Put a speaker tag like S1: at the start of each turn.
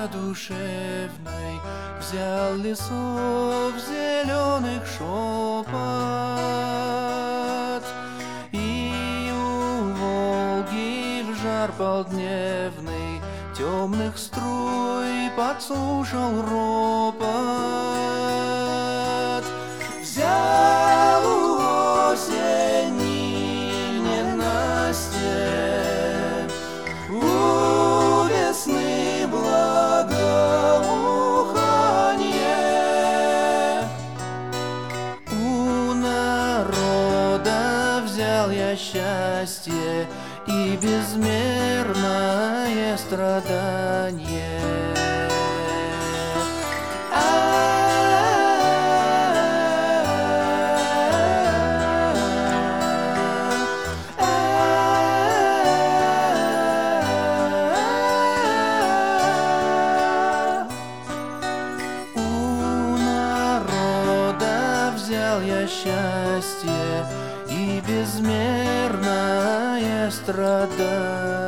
S1: душевной взял лесов зеленых шепот, и у Волги в жар полдневный темных струй подслушал ропот. Взял у осени ненастье, у весны благоуханье. У народа взял я счастье и безмерное страдание. Взял я счастье и безмерное страдание.